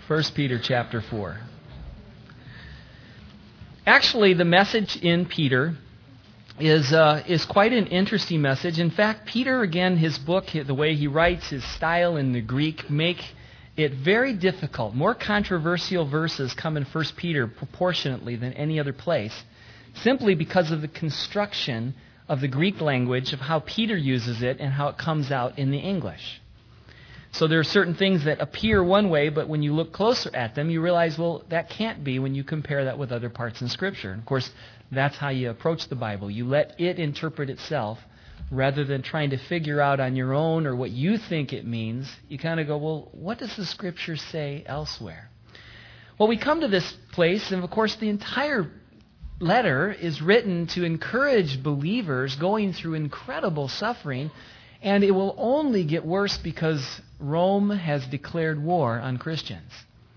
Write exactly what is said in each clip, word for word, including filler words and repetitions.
First Peter chapter four. Actually, the message in Peter is uh, is quite an interesting message. In fact, Peter, again, his book, the way he writes, his style in the Greek, make it very difficult. More controversial verses come in First Peter proportionately than any other place, simply because of the construction of the Greek language, of how Peter uses it and how it comes out in the English. So there are certain things that appear one way, but when you look closer at them, you realize, well, that can't be when you compare that with other parts in Scripture. And of course, that's how you approach the Bible. You let it interpret itself rather than trying to figure out on your own or what you think it means. You kind of go, well, what does the Scripture say elsewhere? Well, we come to this place, and of course, the entire letter is written to encourage believers going through incredible suffering, and it will only get worse because Rome has declared war on Christians.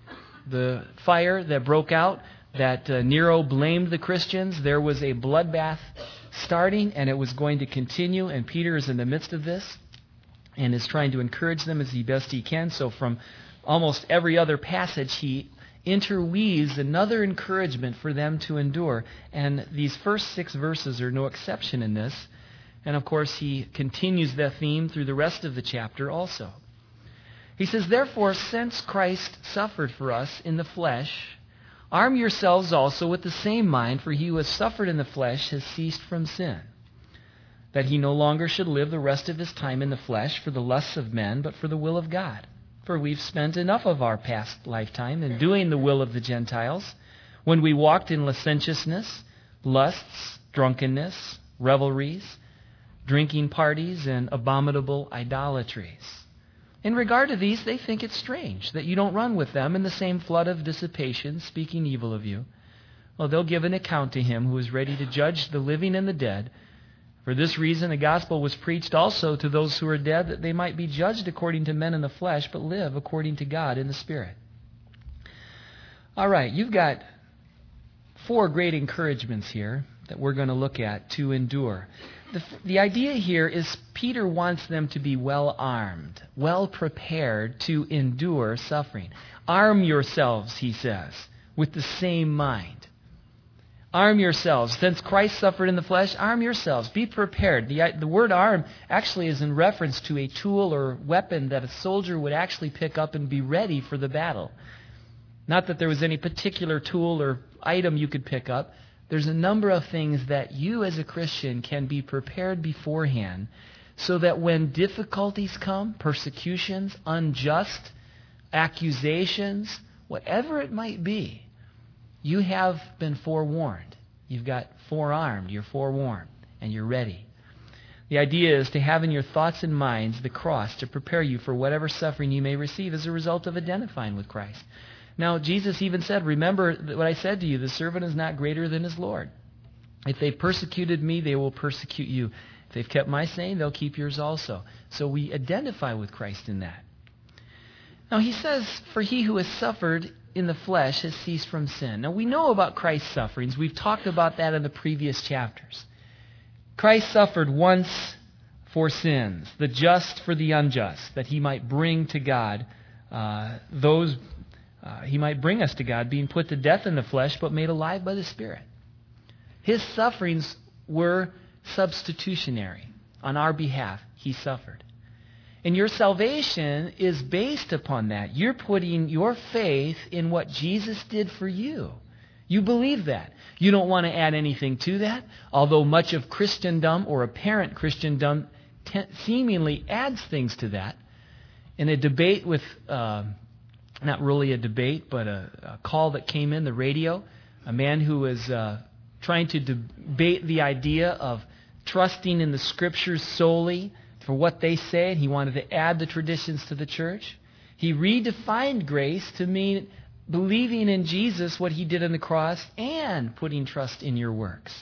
The fire that broke out, that uh, Nero blamed the Christians, there was a bloodbath starting, and it was going to continue, and Peter is in the midst of this and is trying to encourage them as he best he can. So from almost every other passage, he interweaves another encouragement for them to endure. And these first six verses are no exception in this. And of course, he continues that theme through the rest of the chapter also. He says, "Therefore, since Christ suffered for us in the flesh, arm yourselves also with the same mind, for he who has suffered in the flesh has ceased from sin, that he no longer should live the rest of his time in the flesh for the lusts of men, but for the will of God. For we've spent enough of our past lifetime in doing the will of the Gentiles, when we walked in licentiousness, lusts, drunkenness, revelries, drinking parties, and abominable idolatries. In regard to these, they think it strange that you don't run with them in the same flood of dissipation, speaking evil of you. Well, they'll give an account to him who is ready to judge the living and the dead. For this reason, the gospel was preached also to those who are dead, that they might be judged according to men in the flesh, but live according to God in the Spirit." All right, you've got four great encouragements here that we're going to look at to endure. The, the idea here is Peter wants them to be well armed, well prepared to endure suffering. Arm yourselves, he says, with the same mind. Arm yourselves. Since Christ suffered in the flesh, arm yourselves. Be prepared. The, the word arm actually is in reference to a tool or weapon that a soldier would actually pick up and be ready for the battle. Not that there was any particular tool or item you could pick up. There's a number of things that you as a Christian can be prepared beforehand so that when difficulties come, persecutions, unjust accusations, whatever it might be, you have been forewarned. You've got forearmed, you're forewarned, and you're ready. The idea is to have in your thoughts and minds the cross to prepare you for whatever suffering you may receive as a result of identifying with Christ. Now, Jesus even said, remember what I said to you, the servant is not greater than his Lord. If they persecuted me, they will persecute you. If they've kept my saying, they'll keep yours also. So we identify with Christ in that. Now, he says, for he who has suffered in the flesh has ceased from sin. Now, we know about Christ's sufferings. We've talked about that in the previous chapters. Christ suffered once for sins, the just for the unjust, that he might bring to God uh, those, uh, he might bring us to God, being put to death in the flesh, but made alive by the Spirit. His sufferings were substitutionary. On our behalf, he suffered. And your salvation is based upon that. You're putting your faith in what Jesus did for you. You believe that. You don't want to add anything to that, although much of Christendom or apparent Christendom te- seemingly adds things to that. In a debate with, uh, not really a debate, but a, a call that came in the radio, a man who was uh, trying to debate the idea of trusting in the Scriptures solely for what they say, and he wanted to add the traditions to the church. He redefined grace to mean believing in Jesus, what he did on the cross, and putting trust in your works.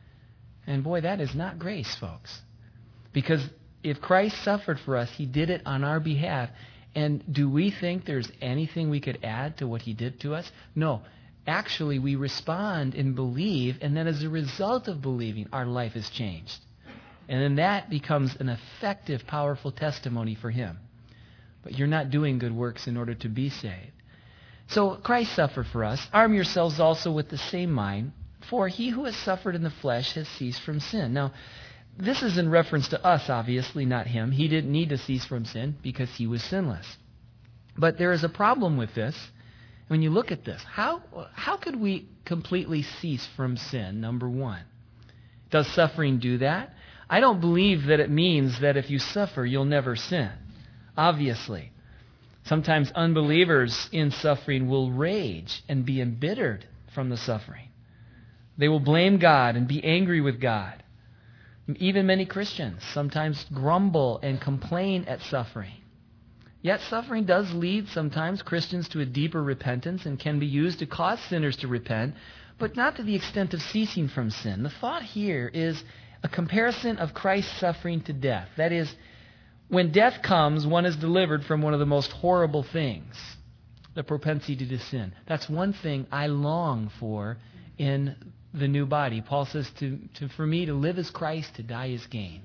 And boy, that is not grace, folks. Because if Christ suffered for us, he did it on our behalf. And do we think there's anything we could add to what he did to us? No. Actually, we respond and believe, and then as a result of believing, our life is changed. And then that becomes an effective, powerful testimony for him. But you're not doing good works in order to be saved. So Christ suffered for us. Arm yourselves also with the same mind, for he who has suffered in the flesh has ceased from sin. Now, this is in reference to us, obviously, not him. He didn't need to cease from sin because he was sinless. But there is a problem with this. When you look at this, how how could we completely cease from sin, number one? Does suffering do that? I don't believe that it means that if you suffer, you'll never sin. Obviously. Sometimes unbelievers in suffering will rage and be embittered from the suffering. They will blame God and be angry with God. Even many Christians sometimes grumble and complain at suffering. Yet suffering does lead sometimes Christians to a deeper repentance and can be used to cause sinners to repent, but not to the extent of ceasing from sin. The thought here is a comparison of Christ's suffering to death. That is, when death comes, one is delivered from one of the most horrible things, the propensity to sin. That's one thing I long for in the new body. Paul says, to, to for me to live is Christ, to die is gain.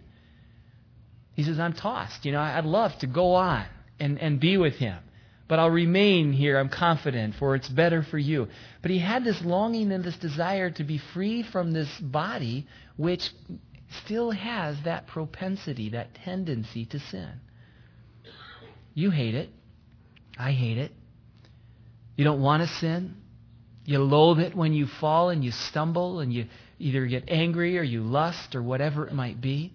He says, I'm tossed. You know, I'd love to go on and, and be with him. But I'll remain here, I'm confident, for it's better for you. But he had this longing and this desire to be free from this body, which still has that propensity, that tendency to sin. You hate it. I hate it. You don't want to sin. You loathe it when you fall and you stumble and you either get angry or you lust or whatever it might be.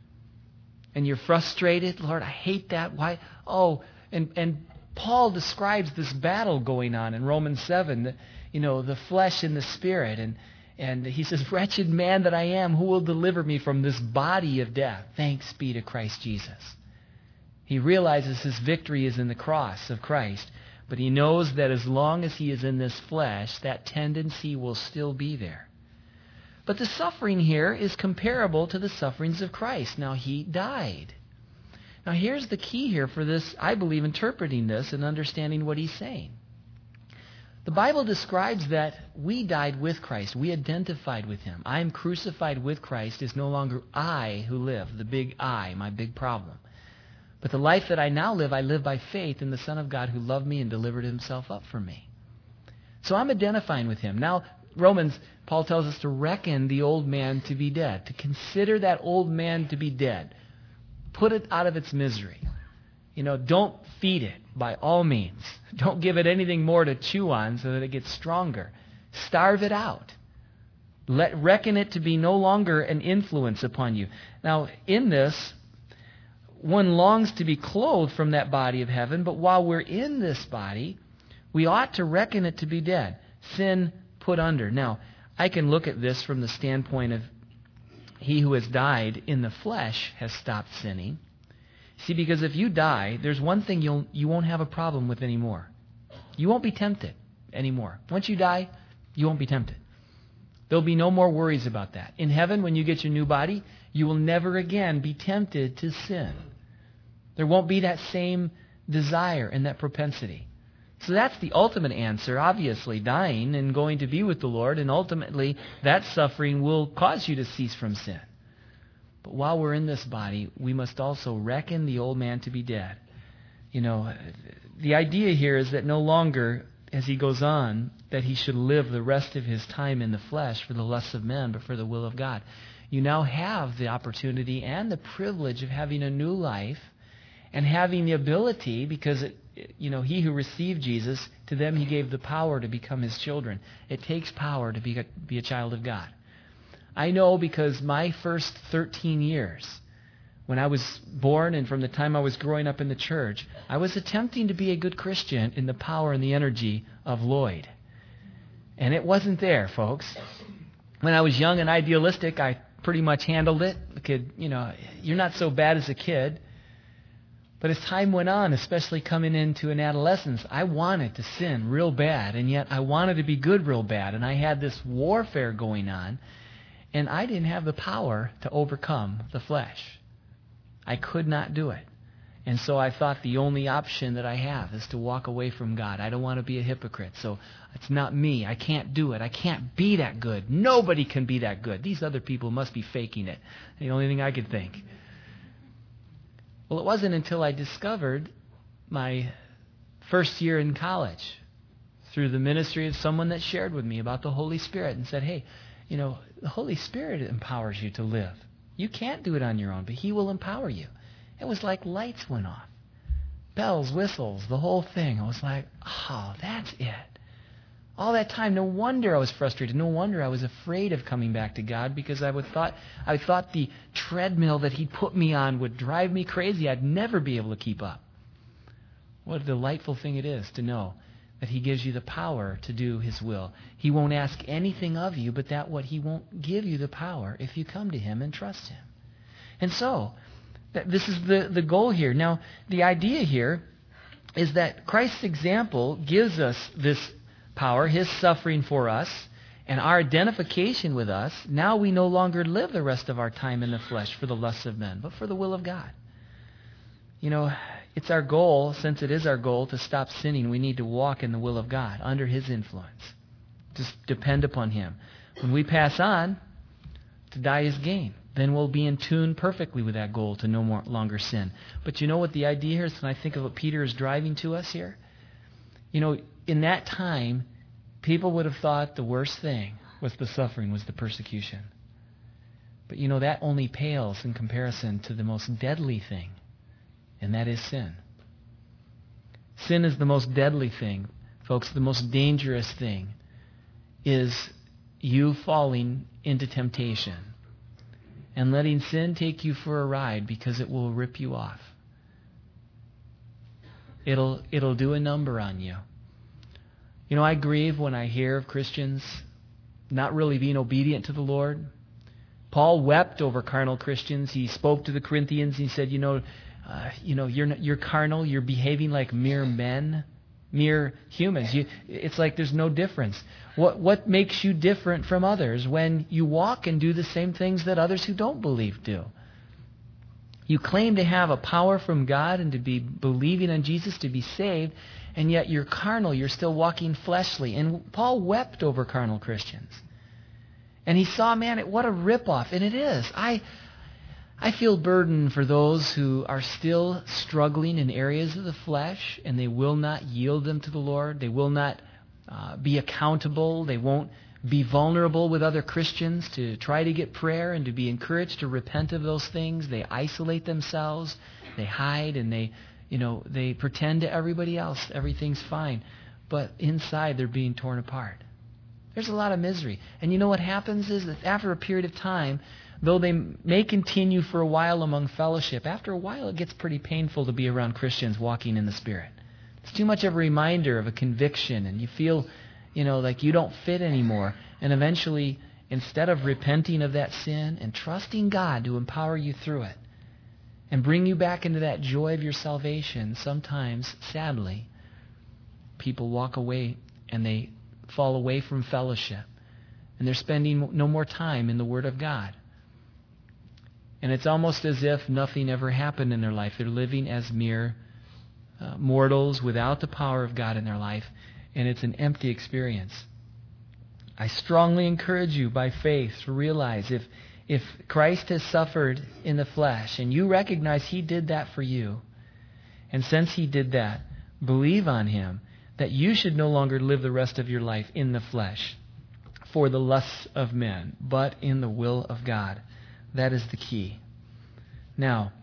And you're frustrated. Lord, I hate that. Why? Oh, and, and Paul describes this battle going on in Romans seven, the, you know, the flesh and the spirit. And, and he says, wretched man that I am, who will deliver me from this body of death? Thanks be to Christ Jesus. He realizes his victory is in the cross of Christ. But he knows that as long as he is in this flesh, that tendency will still be there. But the suffering here is comparable to the sufferings of Christ. Now, he died. Now, here's the key here for this, I believe, interpreting this and understanding what he's saying. The Bible describes that we died with Christ. We identified with him. I am crucified with Christ. It's no longer I who live, the big I, my big problem. But the life that I now live, I live by faith in the Son of God who loved me and delivered himself up for me. So I'm identifying with him. Now, Romans, Paul tells us to reckon the old man to be dead, to consider that old man to be dead. Put it out of its misery. You know, don't feed it by all means. Don't give it anything more to chew on so that it gets stronger. Starve it out. Let reckon it to be no longer an influence upon you. Now, in this, one longs to be clothed from that body of heaven, but while we're in this body, we ought to reckon it to be dead. Sin put under. Now, I can look at this from the standpoint of he who has died in the flesh has stopped sinning. See, because if you die, there's one thing you'll, you won't have a problem with anymore. You won't be tempted anymore. Once you die, you won't be tempted. There'll be no more worries about that. In heaven, when you get your new body, you will never again be tempted to sin. There won't be that same desire and that propensity. So that's the ultimate answer, obviously, dying and going to be with the Lord, and ultimately that suffering will cause you to cease from sin. But while we're in this body, we must also reckon the old man to be dead. You know, the idea here is that no longer, as he goes on, that he should live the rest of his time in the flesh for the lusts of men, but for the will of God. You now have the opportunity and the privilege of having a new life and having the ability, because it, you know, he who received Jesus, to them he gave the power to become his children. It takes power to be a, be a child of God. I know because my first thirteen years, when I was born and from the time I was growing up in the church, I was attempting to be a good Christian in the power and the energy of Lloyd. And it wasn't there, folks. When I was young and idealistic, I pretty much handled it. Could, you know, you're not so bad as a kid. But as time went on, especially coming into an adolescence, I wanted to sin real bad, and yet I wanted to be good real bad. And I had this warfare going on, and I didn't have the power to overcome the flesh. I could not do it. And so I thought the only option that I have is to walk away from God. I don't want to be a hypocrite, so it's not me. I can't do it. I can't be that good. Nobody can be that good. These other people must be faking it. The only thing I could think. Well, it wasn't until I discovered my first year in college through the ministry of someone that shared with me about the Holy Spirit and said, hey, you know, the Holy Spirit empowers you to live. You can't do it on your own, but He will empower you. It was like lights went off. Bells, whistles, the whole thing. I was like, oh, that's it. All that time, no wonder I was frustrated. No wonder I was afraid of coming back to God, because I would thought I thought the treadmill that He put me on would drive me crazy. I'd never be able to keep up. What a delightful thing it is to know that He gives you the power to do His will. He won't ask anything of you, but that what He won't give you the power if you come to Him and trust Him. And so, that this is the, the goal here. Now, the idea here is that Christ's example gives us this power, His suffering for us, and our identification with us. Now we no longer live the rest of our time in the flesh for the lusts of men, but for the will of God. You know, it's our goal, since it is our goal to stop sinning, we need to walk in the will of God, under His influence. Just depend upon Him. When we pass on, to die is gain. Then we'll be in tune perfectly with that goal to no more longer sin. But you know what the idea here is, when I think of what Peter is driving to us here? You know, in that time, people would have thought the worst thing was the suffering, was the persecution. But you know, that only pales in comparison to the most deadly thing, and that is sin. Sin is the most deadly thing. Folks, the most dangerous thing is you falling into temptation and letting sin take you for a ride, because it will rip you off. It'll it'll do a number on you. You know, I grieve when I hear of Christians not really being obedient to the Lord. Paul wept over carnal Christians. He spoke to the Corinthians. He said, you know, uh, you know, you're you're carnal. You're behaving like mere men, mere humans. You, it's like there's no difference. What what makes you different from others when you walk and do the same things that others who don't believe do? You claim to have a power from God and to be believing on Jesus to be saved, and yet you're carnal. You're still walking fleshly. And Paul wept over carnal Christians. And he saw, man, it, what a ripoff. And it is. I I feel burdened for those who are still struggling in areas of the flesh, and they will not yield them to the Lord. They will not uh, be accountable. They won't be vulnerable with other Christians to try to get prayer and to be encouraged to repent of those things. They isolate themselves. They hide, and they, you know, they pretend to everybody else everything's fine. But inside, they're being torn apart. There's a lot of misery. And you know what happens is that after a period of time, though they may continue for a while among fellowship, after a while it gets pretty painful to be around Christians walking in the Spirit. It's too much of a reminder of a conviction, and you feel, you know, like you don't fit anymore. And eventually, instead of repenting of that sin and trusting God to empower you through it and bring you back into that joy of your salvation, sometimes, sadly, people walk away and they fall away from fellowship, and they're spending no more time in the Word of God. And it's almost as if nothing ever happened in their life. They're living as mere uh, mortals without the power of God in their life, and it's an empty experience. I strongly encourage you by faith to realize if if Christ has suffered in the flesh and you recognize He did that for you, and since He did that, believe on Him, that you should no longer live the rest of your life in the flesh for the lusts of men, but in the will of God. That is the key. Now,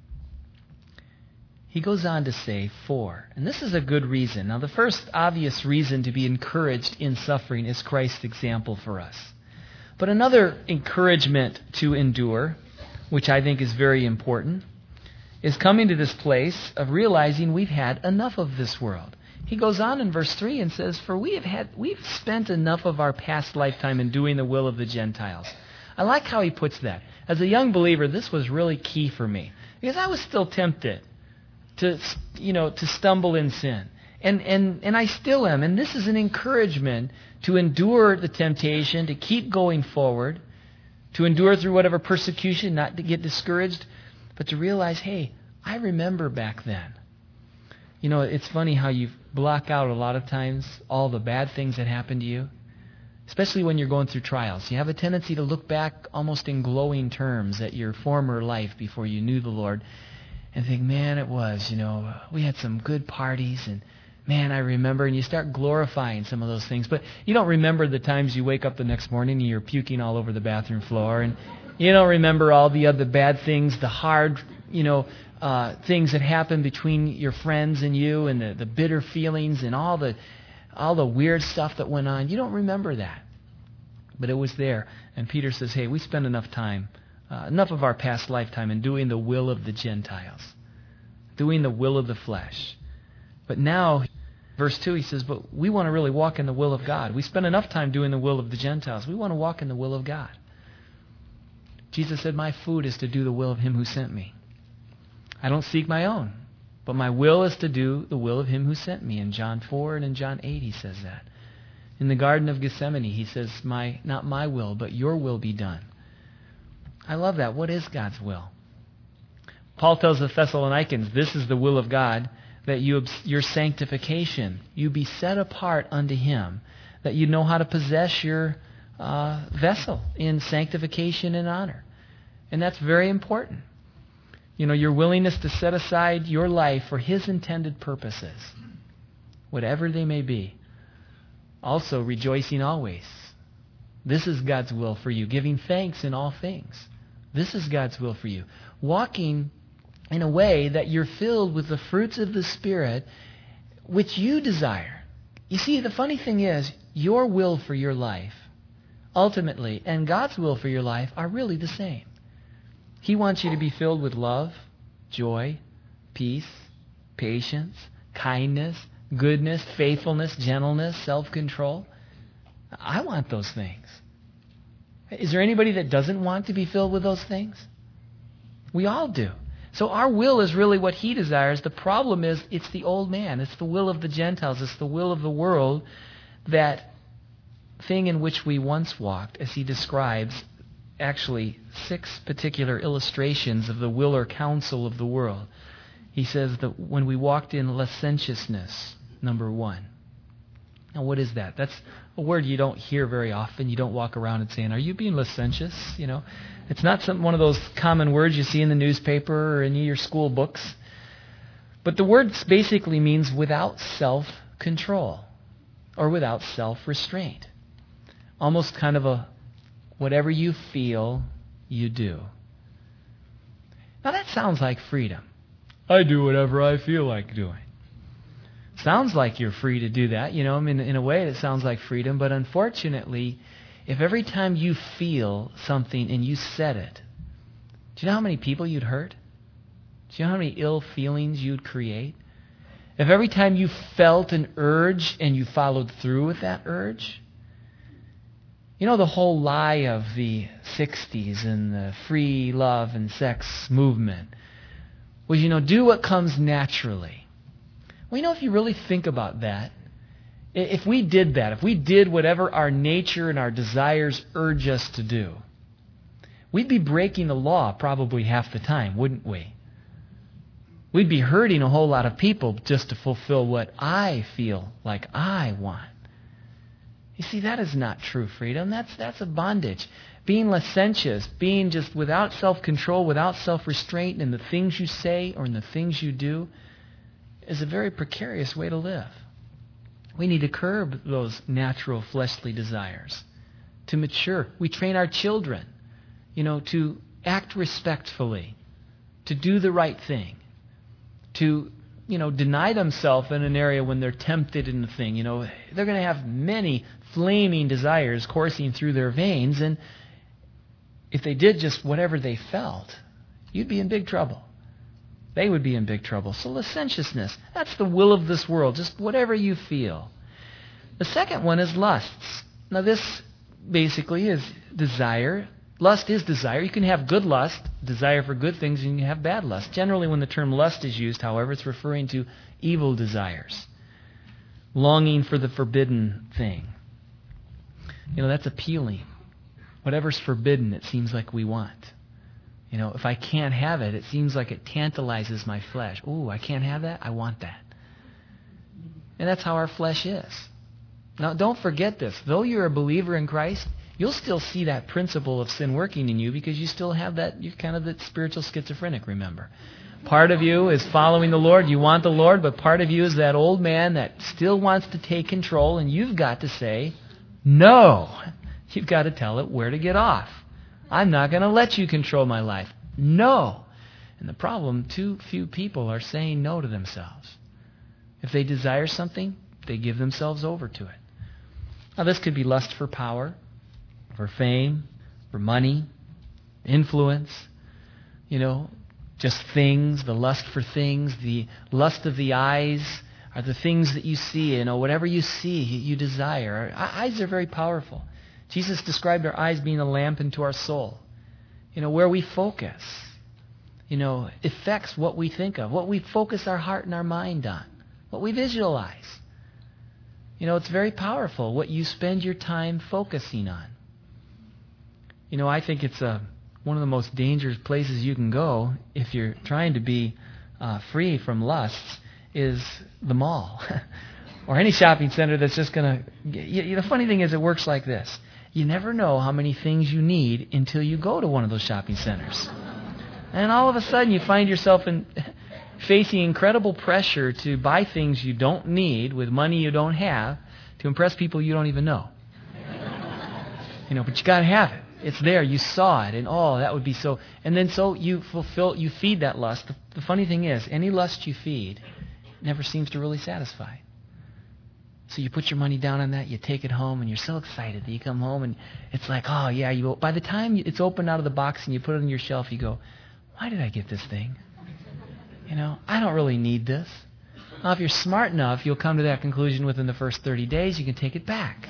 he goes on to say, for, and this is a good reason. Now, the first obvious reason to be encouraged in suffering is Christ's example for us. But another encouragement to endure, which I think is very important, is coming to this place of realizing we've had enough of this world. He goes on in verse three and says, for we have had, we've spent enough of our past lifetime in doing the will of the Gentiles. I like how he puts that. As a young believer, this was really key for me, because I was still tempted to, you know, to stumble in sin. And, and, and I still am. And this is an encouragement to endure the temptation, to keep going forward, to endure through whatever persecution, not to get discouraged, but to realize, hey, I remember back then. You know, it's funny how you block out a lot of times all the bad things that happened to you, especially when you're going through trials. You have a tendency to look back almost in glowing terms at your former life before you knew the Lord and think, man, it was, you know, we had some good parties and man, I remember, and you start glorifying some of those things. But you don't remember the times you wake up the next morning and you're puking all over the bathroom floor, and you don't remember all the other bad things, the hard, you know, uh, things that happen between your friends and you, and the, the bitter feelings and all the all the weird stuff that went on. You don't remember that. But it was there. And Peter says, hey, we spend enough time, uh, enough of our past lifetime in doing the will of the Gentiles, doing the will of the flesh. But now, verse two, he says, but we want to really walk in the will of God. We spend enough time doing the will of the Gentiles. We want to walk in the will of God. Jesus said, my food is to do the will of him who sent me. I don't seek my own, but my will is to do the will of him who sent me. In John four and in John eight, he says that. In the Garden of Gethsemane, he says, "My not my will, but your will be done." I love that. What is God's will? Paul tells the Thessalonians, this is the will of God, that you your sanctification, you be set apart unto him, that you know how to possess your uh, vessel in sanctification and honor. And that's very important. You know, your willingness to set aside your life for his intended purposes, whatever they may be. Also, rejoicing always. This is God's will for you. Giving thanks in all things. This is God's will for you. Walking in a way that you're filled with the fruits of the Spirit, which you desire. You see, the funny thing is, your will for your life, ultimately, and God's will for your life are really the same. He wants you to be filled with love, joy, peace, patience, kindness, goodness, faithfulness, gentleness, self-control. I want those things. Is there anybody that doesn't want to be filled with those things? We all do. So our will is really what he desires. The problem is it's the old man. It's the will of the Gentiles. It's the will of the world, that thing in which we once walked, as he describes actually six particular illustrations of the will or counsel of the world. He says that when we walked in licentiousness, number one. Now, what is that? That's a word you don't hear very often. You don't walk around and saying, "Are you being licentious?" You know, it's not some one of those common words you see in the newspaper or in your school books. But the word basically means without self-control or without self-restraint. Almost kind of a whatever you feel, you do. Now that sounds like freedom. I do whatever I feel like doing. Sounds like you're free to do that. You know, I mean, in a way it sounds like freedom, but unfortunately, if every time you feel something and you said it, do you know how many people you'd hurt? Do you know how many ill feelings you'd create? If every time you felt an urge and you followed through with that urge, you know, the whole lie of the sixties and the free love and sex movement was, you know, do what comes naturally. Well, you know, if you really think about that, if we did that, if we did whatever our nature and our desires urge us to do, we'd be breaking the law probably half the time, wouldn't we? We'd be hurting a whole lot of people just to fulfill what I feel like I want. You see, that is not true freedom. That's that's a bondage. Being licentious, being just without self-control, without self-restraint in the things you say or in the things you do, is a very precarious way to live. We need to curb those natural fleshly desires to mature. We train our children, you know, to act respectfully, to do the right thing, to, you know, deny themselves in an area when they're tempted in the thing. You know, they're going to have many flaming desires coursing through their veins, and if they did just whatever they felt, you'd be in big trouble. They would be in big trouble. So licentiousness, that's the will of this world, just whatever you feel. The second one is lusts. Now this basically is desire. Lust is desire. You can have good lust, desire for good things, and you can have bad lust. Generally, when the term lust is used, however, it's referring to evil desires. Longing for the forbidden thing. You know, that's appealing. Whatever's forbidden, it seems like we want. You know, if I can't have it, it seems like it tantalizes my flesh. Ooh, I can't have that? I want that. And that's how our flesh is. Now, don't forget this. Though you're a believer in Christ, you'll still see that principle of sin working in you because you still have that, you're kind of the spiritual schizophrenic, remember. Part of you is following the Lord. You want the Lord, but part of you is that old man that still wants to take control, and you've got to say, no. You've got to tell it where to get off. I'm not going to let you control my life. No. And the problem, too few people are saying no to themselves. If they desire something, they give themselves over to it. Now, this could be lust for power, for fame, for money, influence, you know, just things, the lust for things, the lust of the eyes are the things that you see, you know, whatever you see, you desire. Our eyes are very powerful. Jesus described our eyes being a lamp into our soul. You know, where we focus, you know, affects what we think of, what we focus our heart and our mind on, what we visualize. You know, it's very powerful what you spend your time focusing on. You know, I think it's a, one of the most dangerous places you can go if you're trying to be uh, free from lusts is the mall or any shopping center that's just going to... You, the funny thing is it works like this. You never know how many things you need until you go to one of those shopping centers. And all of a sudden you find yourself in, facing incredible pressure to buy things you don't need with money you don't have to impress people you don't even know. You know, but you got to have it. It's there. You saw it, and oh, that would be so. And then so you fulfill, you feed that lust. The, the funny thing is, any lust you feed never seems to really satisfy. So you put your money down on that, you take it home, and you're so excited that you come home, and it's like, oh yeah. You by the time it's opened out of the box and you put it on your shelf, you go, why did I get this thing? You know, I don't really need this. Now, if you're smart enough, you'll come to that conclusion within the first thirty days. You can take it back.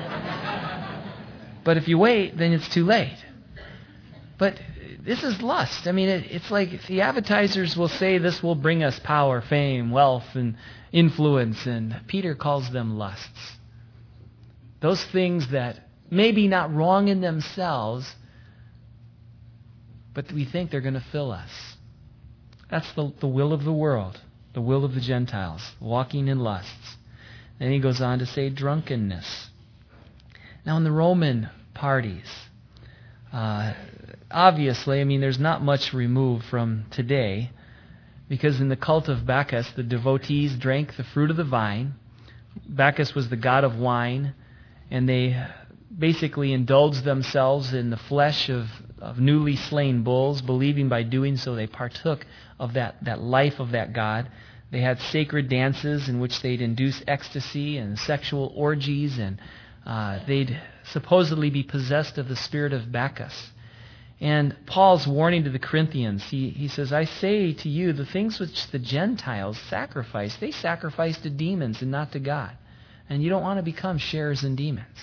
But if you wait, then it's too late. But this is lust. I mean, it, it's like the advertisers will say this will bring us power, fame, wealth, and influence, and Peter calls them lusts. Those things that may be not wrong in themselves, but we think they're going to fill us. That's the, the will of the world, the will of the Gentiles, walking in lusts. Then he goes on to say drunkenness. Now, in the Roman parties, uh, obviously, I mean, there's not much removed from today, because in the cult of Bacchus, the devotees drank the fruit of the vine. Bacchus was the god of wine, and they basically indulged themselves in the flesh of, of newly slain bulls, believing by doing so they partook of that, that life of that god. They had sacred dances in which they'd induce ecstasy and sexual orgies, and Uh, they'd supposedly be possessed of the spirit of Bacchus. And Paul's warning to the Corinthians, he, he says, I say to you, the things which the Gentiles sacrifice, they sacrifice to demons and not to God. And you don't want to become sharers in demons.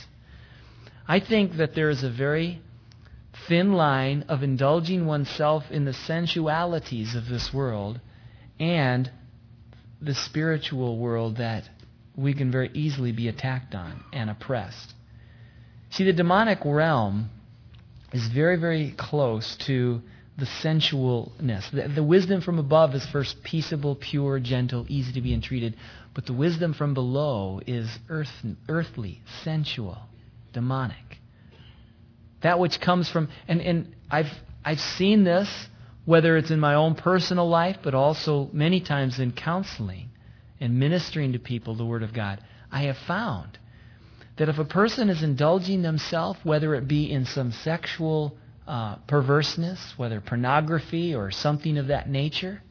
I think that there is a very thin line of indulging oneself in the sensualities of this world and the spiritual world that we can very easily be attacked on and oppressed. See, the demonic realm is very, very close to the sensualness. The, the wisdom from above is first peaceable, pure, gentle, easy to be entreated. But the wisdom from below is earth, earthly, sensual, demonic. That which comes from, and, and I've I've seen this, whether it's in my own personal life, but also many times in counseling and ministering to people the Word of God. I have found that if a person is indulging themselves, whether it be in some sexual uh, perverseness, whether pornography or something of that nature,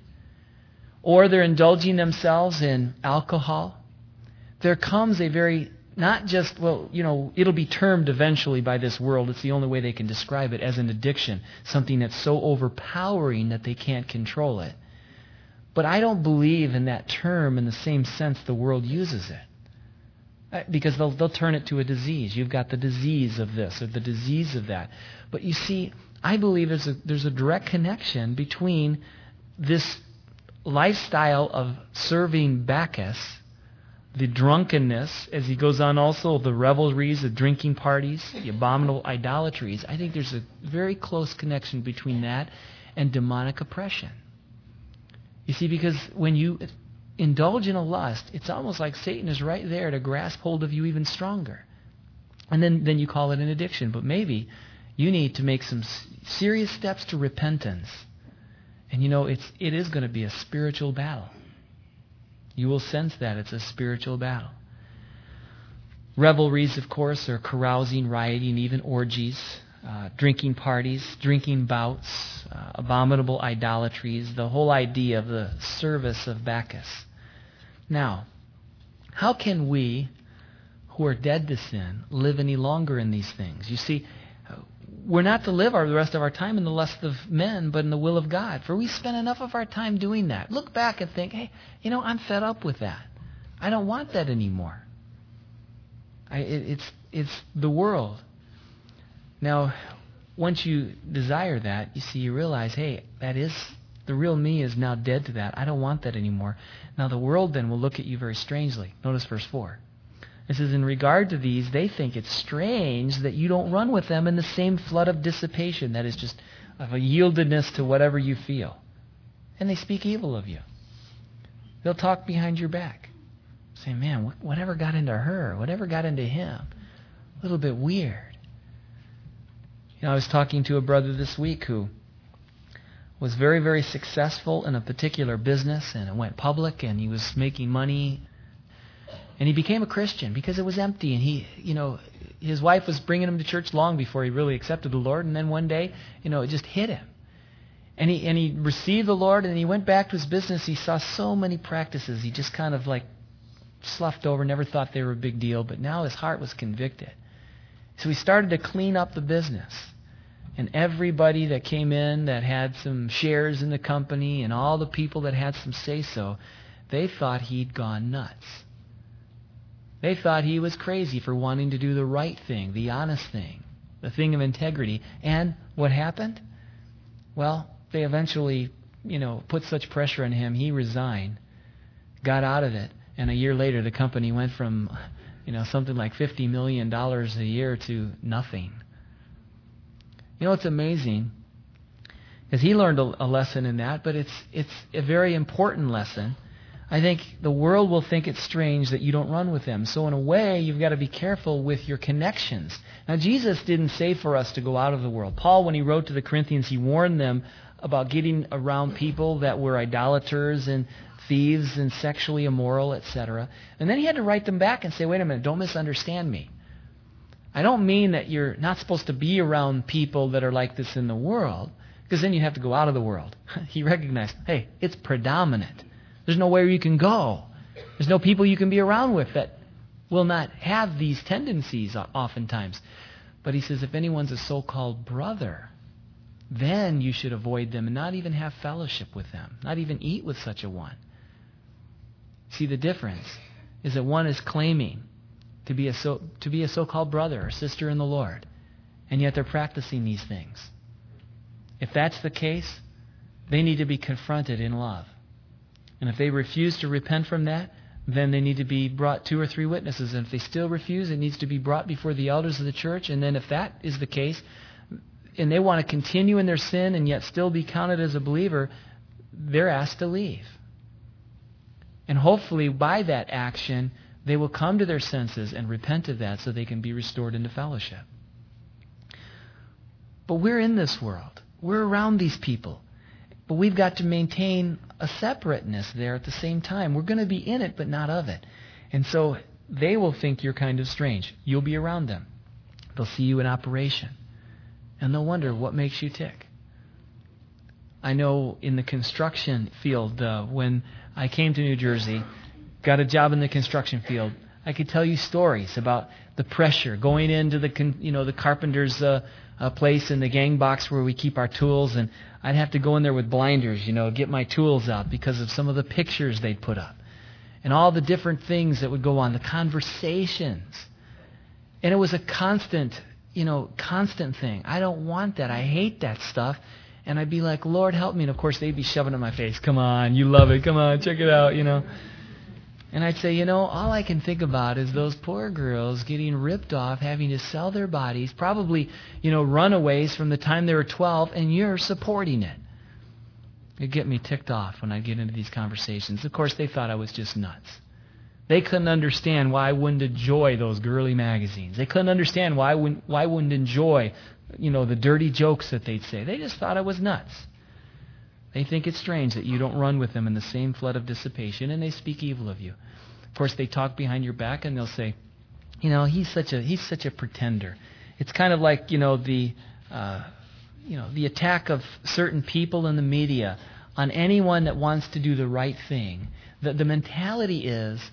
or they're indulging themselves in alcohol, there comes a very, not just, well, you know, it'll be termed eventually by this world, it's the only way they can describe it, as an addiction, something that's so overpowering that they can't control it. But I don't believe in that term in the same sense the world uses it. Because they'll, they'll turn it to a disease. You've got the disease of this or the disease of that. But you see, I believe there's a, there's a direct connection between this lifestyle of serving Bacchus, the drunkenness, as he goes on also, the revelries, the drinking parties, the abominable idolatries. I think there's a very close connection between that and demonic oppression. You see, because when you indulge in a lust, it's almost like Satan is right there to grasp hold of you even stronger. And then, then you call it an addiction. But maybe you need to make some serious steps to repentance And you know, it's it is going to be a spiritual battle. You will sense that it's a spiritual battle. Revelries, of course, are carousing, rioting, even orgies, uh, drinking parties, drinking bouts, uh, abominable idolatries, the whole idea of the service of Bacchus. Now, how can we, who are dead to sin, live any longer in these things? You see, we're not to live our, the rest of our time in the lust of men, but in the will of God. For we spend enough of our time doing that. Look back and think, hey, you know, I'm fed up with that. I don't want that anymore. I, it, it's it's the world. Now, once you desire that, you see, you realize, hey, that is, the real me is now dead to that. I don't want that anymore. Now, the world then will look at you very strangely. Notice verse four. It says, in regard to these, they think it's strange that you don't run with them in the same flood of dissipation, that is just of a yieldedness to whatever you feel. And they speak evil of you. They'll talk behind your back. Say, man, whatever got into her, whatever got into him, a little bit weird. You know, I was talking to a brother this week who was very, very successful in a particular business, and it went public, and he was making money. And he became a Christian because it was empty. And he, you know, his wife was bringing him to church long before he really accepted the Lord. And then one day, you know, it just hit him. And he and he received the Lord, and he went back to his business. He saw so many practices. He just kind of like sloughed over, never thought they were a big deal. But now his heart was convicted. So he started to clean up the business. And everybody that came in that had some shares in the company and all the people that had some say-so, they thought he'd gone nuts. They thought he was crazy for wanting to do the right thing, the honest thing, the thing of integrity. And what happened? Well, they eventually, you know, put such pressure on him, he resigned, got out of it, and a year later the company went from, you know, something like fifty million dollars a year to nothing. You know, it's amazing, because he learned a, a lesson in that, but it's it's a very important lesson. I think the world will think it's strange that you don't run with them. So in a way, you've got to be careful with your connections. Now, Jesus didn't say for us to go out of the world. Paul, when he wrote to the Corinthians, he warned them about getting around people that were idolaters and thieves and sexually immoral, et cetera. And then he had to write them back and say, wait a minute, don't misunderstand me. I don't mean that you're not supposed to be around people that are like this in the world, because then you have to go out of the world. He recognized, hey, it's predominant. There's nowhere you can go. There's no people you can be around with that will not have these tendencies oftentimes. But he says, if anyone's a so-called brother, then you should avoid them and not even have fellowship with them, not even eat with such a one. See, the difference is that one is claiming to be a so to be a so-called brother or sister in the Lord, and yet they're practicing these things. If that's the case, they need to be confronted in love. And if they refuse to repent from that, then they need to be brought two or three witnesses. And if they still refuse, it needs to be brought before the elders of the church. And then if that is the case, and they want to continue in their sin and yet still be counted as a believer, they're asked to leave. And hopefully by that action, they will come to their senses and repent of that so they can be restored into fellowship. But we're in this world. We're around these people. But we've got to maintain a separateness there at the same time. We're going to be in it, but not of it. And so they will think you're kind of strange. You'll be around them. They'll see you in operation. And they'll wonder, what makes you tick? I know in the construction field, uh, when I came to New Jersey, got a job in the construction field, I could tell you stories about the pressure going into the con- you know the carpenter's uh, uh, place in the gang box where we keep our tools, and I'd have to go in there with blinders, you know, get my tools out because of some of the pictures they'd put up, and all the different things that would go on, the conversations, and it was a constant, you know, constant thing. I don't want that. I hate that stuff. And I'd be like, Lord, help me. And of course, they'd be shoving it in my face. Come on, you love it. Come on, check it out, you know. And I'd say, you know, all I can think about is those poor girls getting ripped off, having to sell their bodies, probably, you know, runaways from the time they were twelve, and you're supporting it. It'd get me ticked off when I'd get into these conversations. Of course, they thought I was just nuts. They couldn't understand why I wouldn't enjoy those girly magazines. They couldn't understand why I wouldn't, why I wouldn't enjoy, you know, the dirty jokes that they'd say. They just thought I was nuts. They think it's strange that you don't run with them in the same flood of dissipation, and they speak evil of you. Of course, they talk behind your back, and they'll say, you know, he's such a he's such a pretender. It's kind of like, you know, the uh, you know the attack of certain people in the media on anyone that wants to do the right thing. The, the mentality is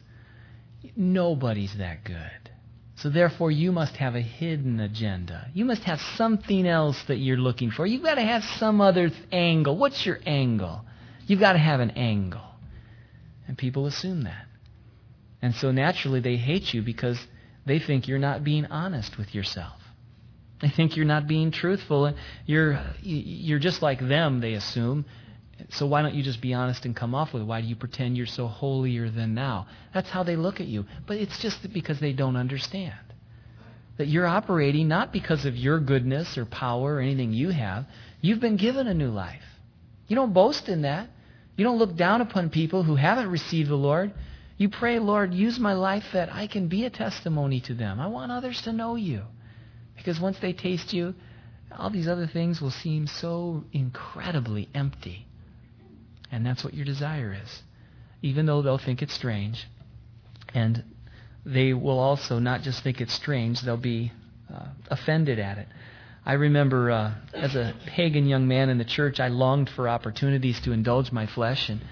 nobody's that good. So therefore, you must have a hidden agenda. You must have something else that you're looking for. You've got to have some other th- angle. What's your angle? You've got to have an angle. And people assume that. And so naturally, they hate you because they think you're not being honest with yourself. They think you're not being truthful. And you're, you're just like them, they assume. So why don't you just be honest and come off with it? Why do you pretend you're so holier than thou? That's how they look at you. But it's just because they don't understand that you're operating not because of your goodness or power or anything you have. You've been given a new life. You don't boast in that. You don't look down upon people who haven't received the Lord. You pray, Lord, use my life that I can be a testimony to them. I want others to know you. Because once they taste you, all these other things will seem so incredibly empty. And that's what your desire is. Even though they'll think it's strange. And they will also not just think it's strange, they'll be uh, offended at it. I remember uh, as a pagan young man in the church, I longed for opportunities to indulge my flesh. And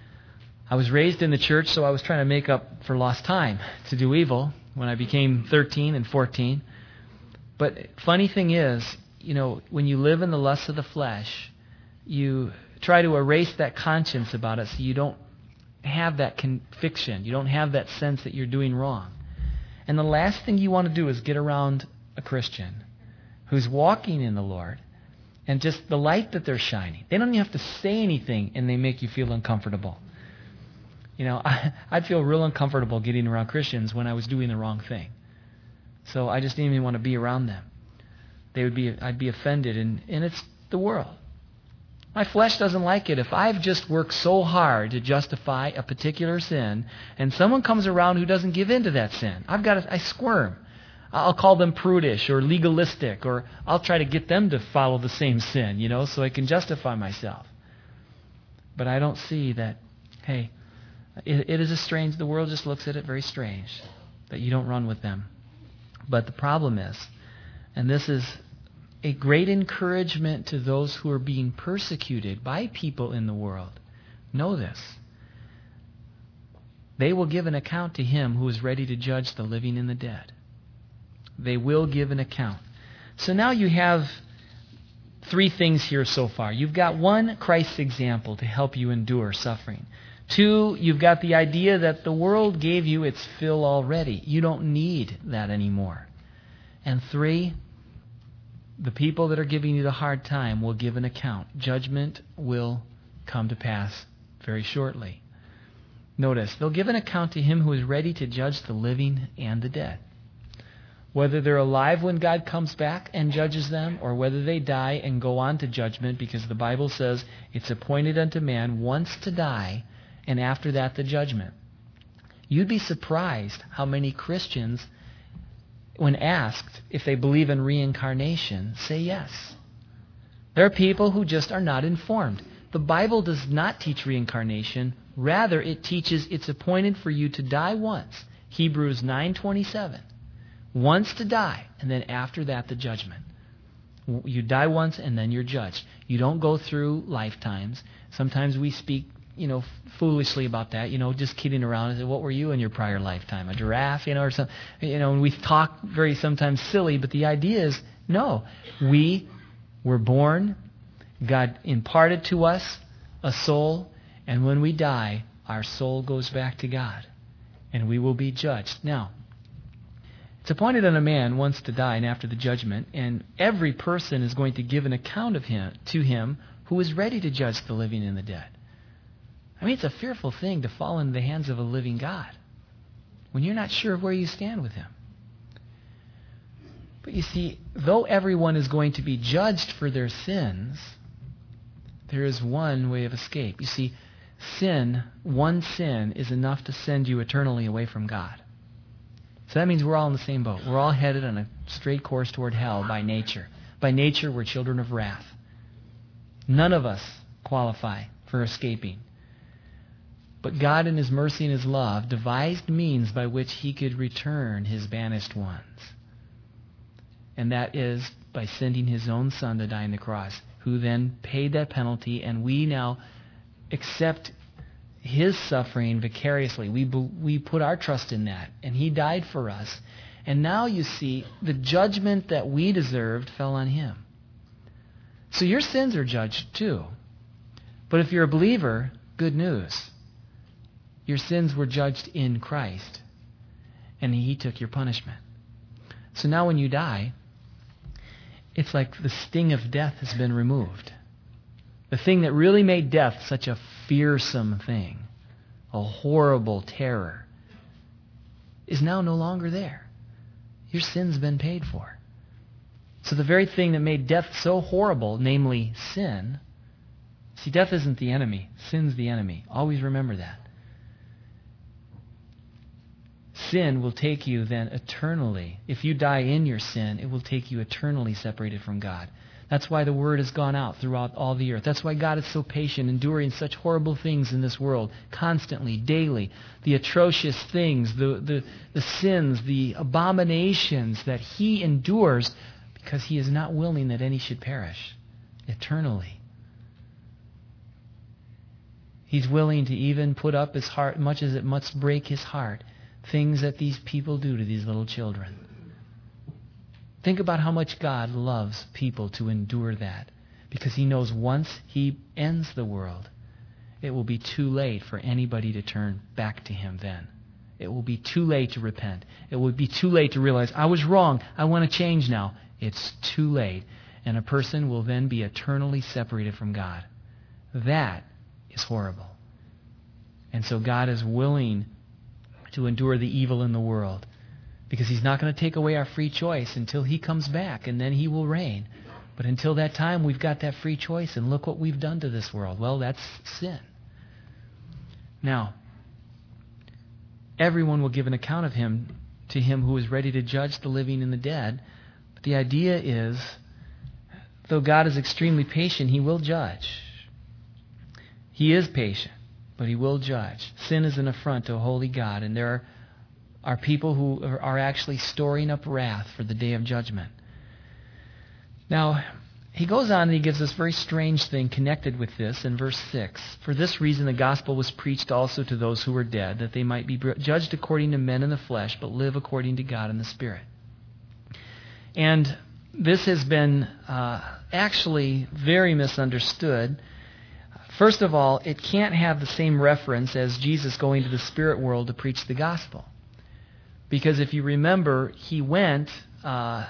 I was raised in the church, so I was trying to make up for lost time to do evil when I became thirteen and fourteen. But funny thing is, you know, when you live in the lust of the flesh, you try to erase that conscience about it so you don't have that conviction. You don't have that sense that you're doing wrong. And the last thing you want to do is get around a Christian who's walking in the Lord and just the light that they're shining. They don't even have to say anything and they make you feel uncomfortable. You know, I, I'd feel real uncomfortable getting around Christians when I was doing the wrong thing. So I just didn't even want to be around them. They would be, I'd be offended, and, and it's the world. My flesh doesn't like it. If I've just worked so hard to justify a particular sin, and someone comes around who doesn't give in to that sin, I've got to, I squirm. I'll call them prudish or legalistic, or I'll try to get them to follow the same sin, you know, so I can justify myself. But I don't see that, hey, it, it is a strange, the world just looks at it very strange, that you don't run with them. But the problem is, and this is a great encouragement to those who are being persecuted by people in the world. Know this. They will give an account to him who is ready to judge the living and the dead. They will give an account. So now you have three things here so far. You've got one, Christ's example to help you endure suffering. Two, you've got the idea that the world gave you its fill already. You don't need that anymore. And three, the people that are giving you the hard time will give an account. Judgment will come to pass very shortly. Notice, they'll give an account to him who is ready to judge the living and the dead. Whether they're alive when God comes back and judges them, or whether they die and go on to judgment, because the Bible says it's appointed unto man once to die, and after that the judgment. You'd be surprised how many Christians, when asked if they believe in reincarnation, say yes. There are people who just are not informed. The Bible does not teach reincarnation. Rather, it teaches it's appointed for you to die once. Hebrews nine twenty-seven. Once to die, and then after that, the judgment. You die once, and then you're judged. You don't go through lifetimes. Sometimes we speak, you know, foolishly about that, you know, just kidding around and say, what were you in your prior lifetime? A giraffe, you know, or something. You know, and we talk very sometimes silly, but the idea is, no, we were born, God imparted to us a soul, and when we die, our soul goes back to God, and we will be judged. Now, it's appointed on a man once to die and after the judgment, and every person is going to give an account of him to him who is ready to judge the living and the dead. I mean, it's a fearful thing to fall into the hands of a living God when you're not sure of where you stand with him. But you see, though everyone is going to be judged for their sins, there is one way of escape. You see, sin, one sin, is enough to send you eternally away from God. So that means we're all in the same boat. We're all headed on a straight course toward hell by nature. By nature, we're children of wrath. None of us qualify for escaping. But God in His mercy and His love devised means by which He could return His banished ones. And that is by sending His own Son to die on the cross, who then paid that penalty, and we now accept His suffering vicariously. We, we put our trust in that, and He died for us. And now you see, the judgment that we deserved fell on Him. So your sins are judged too. But if you're a believer, good news. Your sins were judged in Christ, and He took your punishment. So now when you die, it's like the sting of death has been removed. The thing that really made death such a fearsome thing, a horrible terror, is now no longer there. Your sin's been paid for. So the very thing that made death so horrible, namely sin, see, death isn't the enemy, sin's the enemy. Always remember that. Sin will take you then eternally. If you die in your sin, it will take you eternally separated from God. That's why the word has gone out throughout all the earth. That's why God is so patient, enduring such horrible things in this world, constantly, daily. The atrocious things, the, the, the sins, the abominations that He endures, because He is not willing that any should perish eternally. He's willing to even put up His heart, much as it must break His heart, things that these people do to these little children. Think about how much God loves people to endure that, because He knows once He ends the world, it will be too late for anybody to turn back to Him then. It will be too late to repent. It will be too late to realize, I was wrong, I want to change now. It's too late. And a person will then be eternally separated from God. That is horrible. And so God is willing to endure the evil in the world, because He's not going to take away our free choice until He comes back, and then He will reign. But until that time, we've got that free choice, and look what we've done to this world. Well, that's sin. Now, everyone will give an account of Him to Him who is ready to judge the living and the dead. But the idea is, though God is extremely patient, He will judge. He is patient, but He will judge. Sin is an affront to a holy God, and there are are people who are actually storing up wrath for the day of judgment. Now, he goes on and he gives this very strange thing connected with this in verse six. For this reason the gospel was preached also to those who were dead, that they might be judged according to men in the flesh, but live according to God in the Spirit. And this has been uh, actually very misunderstood. First of all, it can't have the same reference as Jesus going to the spirit world to preach the gospel. Because if you remember, He went uh,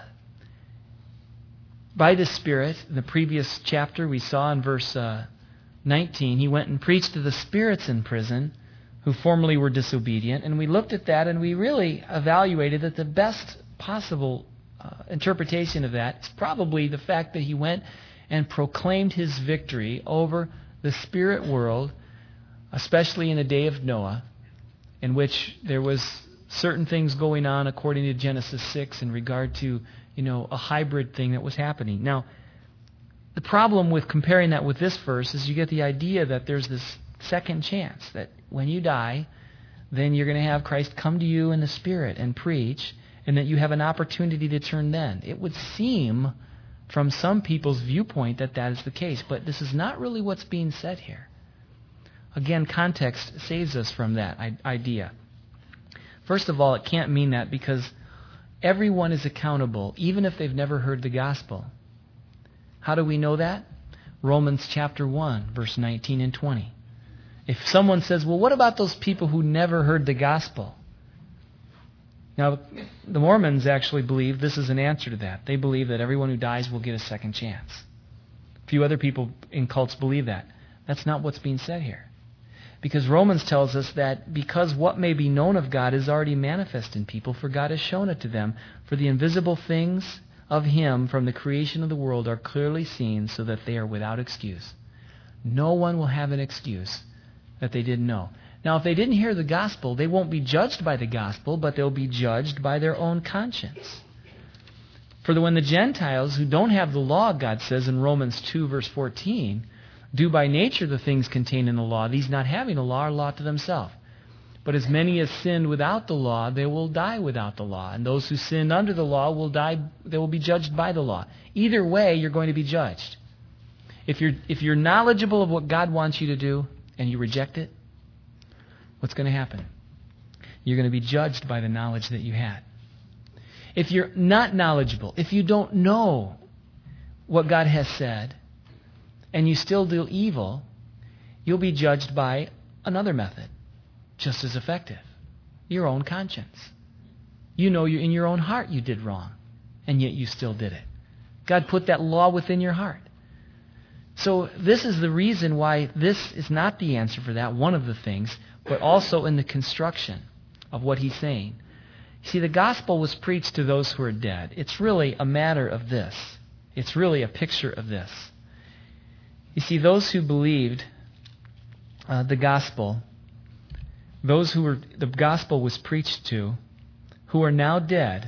by the Spirit. In the previous chapter, we saw in verse uh, nineteen, He went and preached to the spirits in prison who formerly were disobedient. And we looked at that and we really evaluated that the best possible uh, interpretation of that is probably the fact that He went and proclaimed His victory over the spirit world, especially in the day of Noah, in which there was certain things going on according to Genesis six in regard to, you know, a hybrid thing that was happening. Now, the problem with comparing that with this verse is you get the idea that there's this second chance, that when you die, then you're going to have Christ come to you in the Spirit and preach, and that you have an opportunity to turn then. It would seem from some people's viewpoint that that is the case, but this is not really what's being said here. Again, context saves us from that idea. First of all, it can't mean that, because everyone is accountable, even if they've never heard the gospel. How do we know that? Romans chapter one, verse nineteen and twenty. If someone says, well, what about those people who never heard the gospel? Now, the Mormons actually believe this is an answer to that. They believe that everyone who dies will get a second chance. A few other people in cults believe that. That's not what's being said here. Because Romans tells us that because what may be known of God is already manifest in people, for God has shown it to them. For the invisible things of Him from the creation of the world are clearly seen, so that they are without excuse. No one will have an excuse that they didn't know. Now, if they didn't hear the gospel, they won't be judged by the gospel, but they'll be judged by their own conscience. For when the Gentiles who don't have the law, God says in Romans two, verse fourteen, do by nature the things contained in the law, these not having a law are law to themselves. But as many as sinned without the law, they will die without the law. And those who sinned under the law will die, they will be judged by the law. Either way, you're going to be judged. If you're, if you're knowledgeable of what God wants you to do and you reject it, what's going to happen? You're going to be judged by the knowledge that you had. If you're not knowledgeable, if you don't know what God has said, and you still do evil, you'll be judged by another method, just as effective. Your own conscience. You know you in your own heart you did wrong, and yet you still did it. God put that law within your heart. So this is the reason why this is not the answer for that, one of the things, but also in the construction of what he's saying. See, the gospel was preached to those who are dead. It's really a matter of this. It's really a picture of this. You see, those who believed uh, the gospel, those who were the gospel was preached to, who are now dead,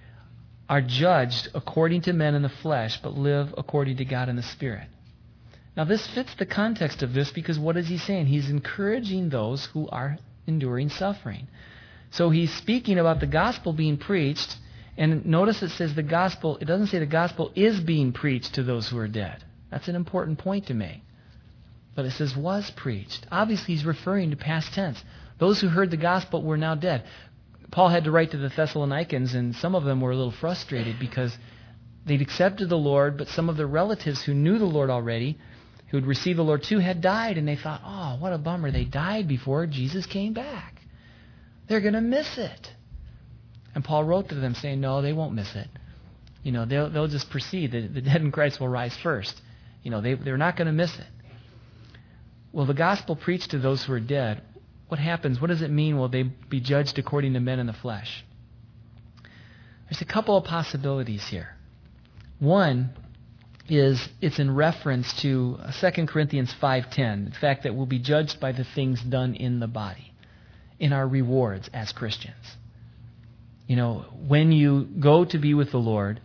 are judged according to men in the flesh, but live according to God in the Spirit. Now, this fits the context of this because what is he saying? He's encouraging those who are enduring suffering. So he's speaking about the gospel being preached, and notice it says the gospel, it doesn't say the gospel is being preached to those who are dead. That's an important point to make. But it says was preached. Obviously, he's referring to past tense. Those who heard the gospel were now dead. Paul had to write to the Thessalonians, and some of them were a little frustrated because they'd accepted the Lord, but some of their relatives who knew the Lord already, who had received the Lord too, had died, and they thought, oh, what a bummer. They died before Jesus came back. They're going to miss it. And Paul wrote to them saying, no, they won't miss it. You know, they'll, they'll just proceed. The, the dead in Christ will rise first. You know, they, they're not going to miss it. Well, the gospel preached to those who are dead. What happens? What does it mean? Will they be judged according to men in the flesh? There's a couple of possibilities here. One is it's in reference to Second Corinthians five ten, the fact that we'll be judged by the things done in the body, in our rewards as Christians. You know, when you go to be with the Lord,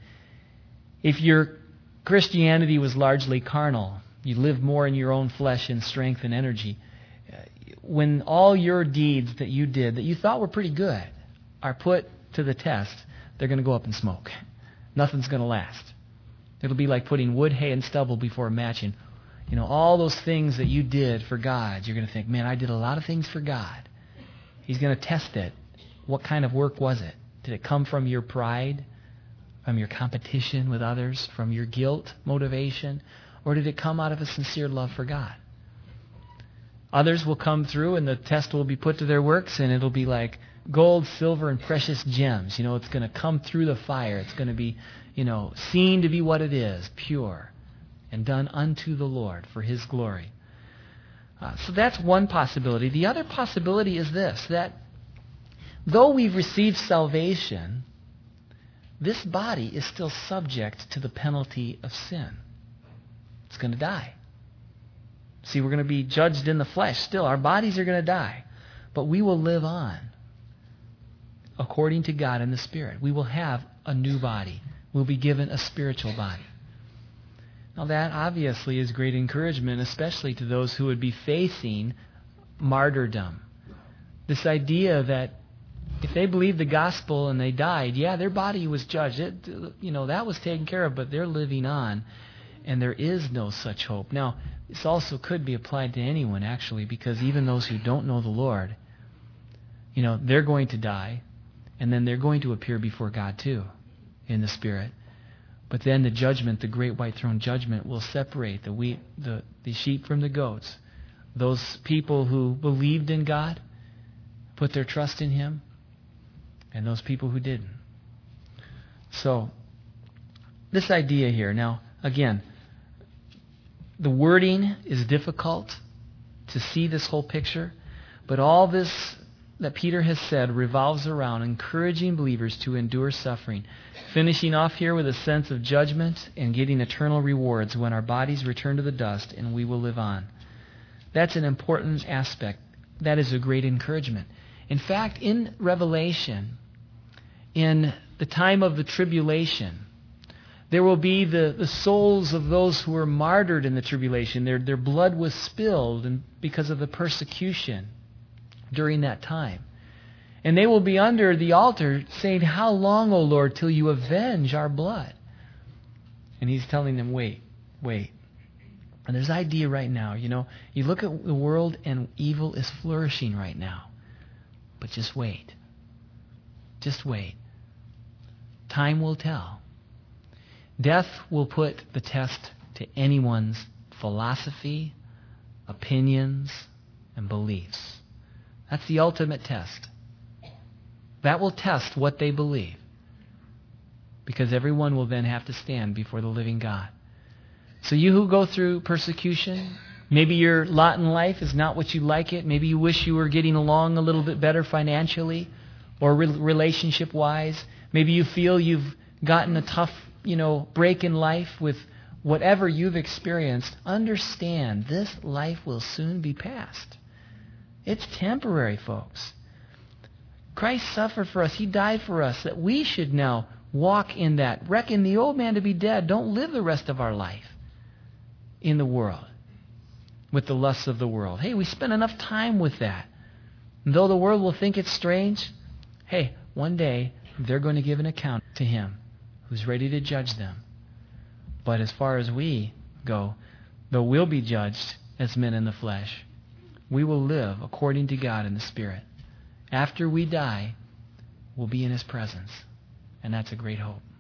if your Christianity was largely carnal, you lived more in your own flesh and strength and energy, when all your deeds that you did that you thought were pretty good are put to the test, they're going to go up in smoke. Nothing's going to last. It'll be like putting wood, hay, and stubble before a match. And, you know, all those things that you did for God, you're going to think, man, I did a lot of things for God. He's going to test it. What kind of work was it? Did it come from your pride, from your competition with others, from your guilt motivation, or did it come out of a sincere love for God? Others will come through and the test will be put to their works, and it'll be like gold, silver, and precious gems. You know, it's going to come through the fire. It's going to be, you know, seen to be what it is, pure, and done unto the Lord for His glory. Uh, so that's one possibility. The other possibility is this, that though we've received salvation, this body is still subject to the penalty of sin. It's going to die. See, we're going to be judged in the flesh still. Our bodies are going to die. But we will live on according to God in the Spirit. We will have a new body. We'll be given a spiritual body. Now that obviously is great encouragement, especially to those who would be facing martyrdom. This idea that if they believed the gospel and they died, yeah, their body was judged. It, you know, that was taken care of, but they're living on, and there is no such hope. Now, this also could be applied to anyone, actually, because even those who don't know the Lord, you know, they're going to die, and then they're going to appear before God too, in the Spirit. But then the judgment, the great white throne judgment, will separate the wheat, the, the sheep from the goats. Those people who believed in God, put their trust in Him, and those people who didn't. So, this idea here, now, again, the wording is difficult to see this whole picture, but all this that Peter has said revolves around encouraging believers to endure suffering, finishing off here with a sense of judgment and getting eternal rewards when our bodies return to the dust and we will live on. That's an important aspect. That is a great encouragement. In fact, in Revelation, in the time of the tribulation, There will be the, the souls of those who were martyred in the tribulation. Their, their blood was spilled and because of the persecution during that time. And they will be under the altar saying, how long, O Lord, till you avenge our blood? And he's telling them, wait, wait. And there's an idea right now, you know, you look at the world and evil is flourishing right now. But just wait. Just wait. Time will tell. Death will put the test to anyone's philosophy, opinions, and beliefs. That's the ultimate test. That will test what they believe. Because everyone will then have to stand before the living God. So you who go through persecution, maybe your lot in life is not what you like it. Maybe you wish you were getting along a little bit better financially or re- relationship-wise. Maybe you feel you've gotten a tough, you know, break in life with whatever you've experienced. Understand, this life will soon be past. It's temporary, folks. Christ suffered for us. He died for us that we should now walk in that. Reckon the old man to be dead. Don't live the rest of our life in the world with the lusts of the world. Hey, we spend enough time with that. And though the world will think it's strange, hey, one day they're going to give an account to Him who's ready to judge them. But as far as we go, though we'll be judged as men in the flesh, we will live according to God in the Spirit. After we die, we'll be in His presence. And that's a great hope.